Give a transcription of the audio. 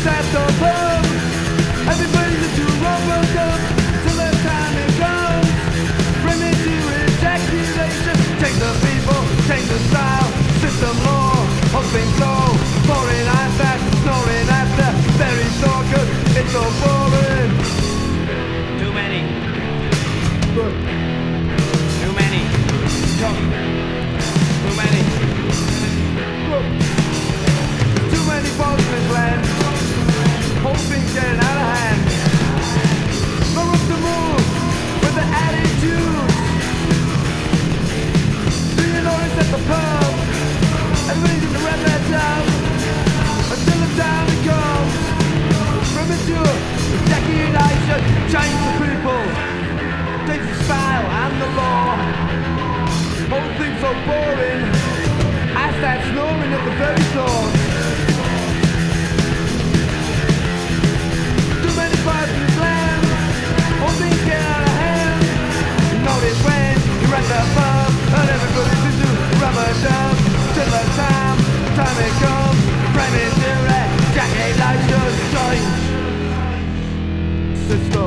at the pub. Everybody's into Robocop till the time it comes. Bring me to ejaculation. Take the people, take the style. System law, hoping slow. Boring eyes back, snoring after. Very so good, it's so boring. Too many. Good. Too many. Come. Too many. Look. Too many balls in land. Whole thing's getting out of hand. Throw up the move with the attitude. Do you notice at the pub? Everybody's in the red lights out until the time it comes. Premature ejaculation, change the people, takes the style and the law. Whole thing's so boring. I start snoring at the very thought. Too many parts in this land. Whole things get out of hand. You notice when you're at the pub and everybody's into Ramadan. Till the time it comes. Premature ejaculation, change. Sister.